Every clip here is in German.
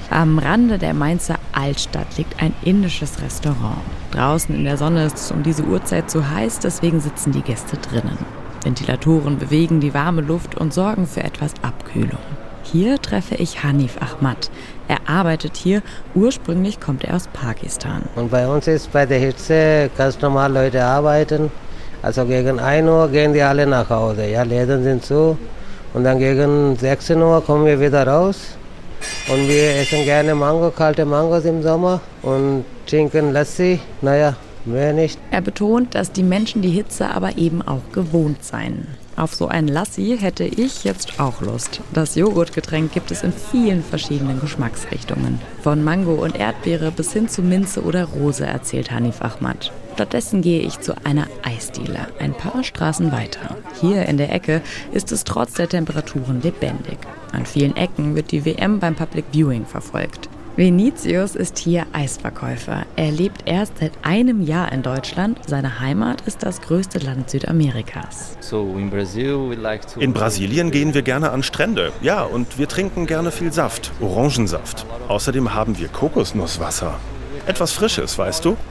Am Rande der Mainzer Altstadt liegt ein indisches Restaurant. Draußen in der Sonne ist es um diese Uhrzeit zu heiß, deswegen sitzen die Gäste drinnen. Ventilatoren bewegen die warme Luft und sorgen für etwas Abkühlung. Hier treffe ich Hanif Ahmad. Er arbeitet hier, ursprünglich kommt er aus Pakistan. Und bei uns ist bei der Hitze ganz normal Leute arbeiten. Also gegen 1 Uhr gehen die alle nach Hause. Ja, Läden sind zu. Und dann gegen 16 Uhr kommen wir wieder raus. Und wir essen gerne kalte Mangos im Sommer und trinken Lassi. Naja, mehr nicht. Er betont, dass die Menschen die Hitze aber eben auch gewohnt seien. Auf so ein Lassi hätte ich jetzt auch Lust. Das Joghurtgetränk gibt es in vielen verschiedenen Geschmacksrichtungen. Von Mango und Erdbeere bis hin zu Minze oder Rose, erzählt Hanif Ahmad. Stattdessen gehe ich zu einer Eisdiele, ein paar Straßen weiter. Hier in der Ecke ist es trotz der Temperaturen lebendig. An vielen Ecken wird die WM beim Public Viewing verfolgt. Vinicius ist hier Eisverkäufer. Er lebt erst seit einem Jahr in Deutschland. Seine Heimat ist das größte Land Südamerikas. In Brasilien gehen wir gerne an Strände. Ja, und wir trinken gerne viel Saft, Orangensaft. Außerdem haben wir Kokosnusswasser. Etwas Frisches, weißt du?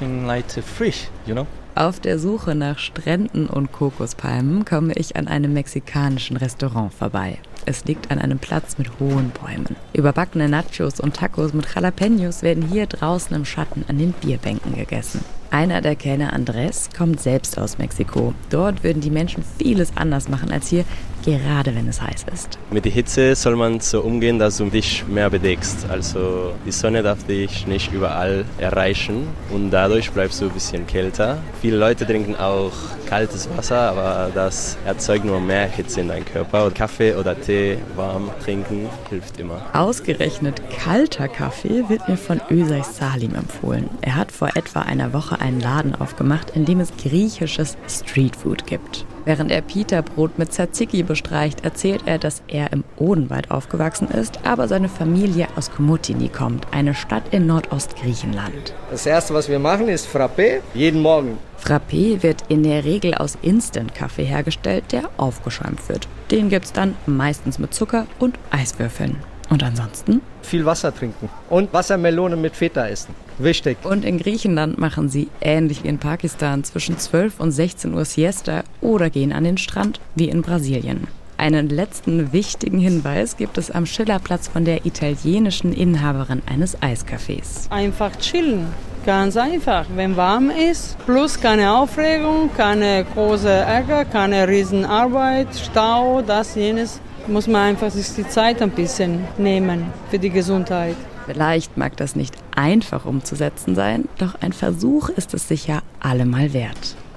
Auf der Suche nach Stränden und Kokospalmen komme ich an einem mexikanischen Restaurant vorbei. Es liegt an einem Platz mit hohen Bäumen. Überbackene Nachos und Tacos mit Jalapenos werden hier draußen im Schatten an den Bierbänken gegessen. Einer der Kellner, Andrés, kommt selbst aus Mexiko. Dort würden die Menschen vieles anders machen als hier, gerade wenn es heiß ist. Mit der Hitze soll man so umgehen, dass du dich mehr bedeckst. Also die Sonne darf dich nicht überall erreichen und dadurch bleibst du ein bisschen kälter. Viele Leute trinken auch kaltes Wasser, aber das erzeugt nur mehr Hitze in deinem Körper. Und Kaffee oder Tee warm trinken hilft immer. Ausgerechnet kalter Kaffee wird mir von Özay Salim empfohlen. Er hat vor etwa einer Woche einen Laden aufgemacht, in dem es griechisches Streetfood gibt. Während er Pita-Brot mit Tzatziki bestreicht, erzählt er, dass er im Odenwald aufgewachsen ist, aber seine Familie aus Komotini kommt, eine Stadt in Nordostgriechenland. Das Erste, was wir machen, ist Frappé, jeden Morgen. Frappé wird in der Regel aus Instant-Kaffee hergestellt, der aufgeschäumt wird. Den gibt's dann meistens mit Zucker und Eiswürfeln. Und ansonsten? Viel Wasser trinken und Wassermelone mit Feta essen. Wichtig. Und in Griechenland machen sie, ähnlich wie in Pakistan, zwischen 12 und 16 Uhr Siesta oder gehen an den Strand, wie in Brasilien. Einen letzten wichtigen Hinweis gibt es am Schillerplatz von der italienischen Inhaberin eines Eiscafés. Einfach chillen. Ganz einfach, wenn warm ist, plus keine Aufregung, keine große Ärger, keine Riesenarbeit, Stau, das, jenes. Muss man einfach sich die Zeit ein bisschen nehmen für die Gesundheit. Vielleicht mag das nicht einfach umzusetzen sein, doch ein Versuch ist es sicher allemal wert.